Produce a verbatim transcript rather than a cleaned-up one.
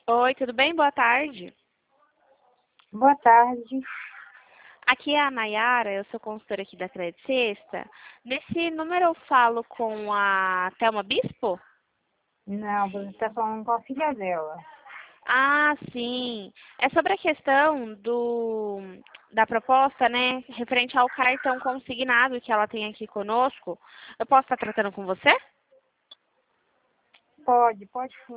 Oi, tudo bem? Boa tarde. Boa tarde. Aqui é a Nayara, eu sou consultora aqui da Credit Sexta. Nesse número eu falo com a Thelma Bispo? Não, você está falando com a filha dela. Ah, sim. É sobre a questão do da proposta, né, referente ao cartão consignado que ela tem aqui conosco. Eu posso estar tratando com você? Pode, pode sim.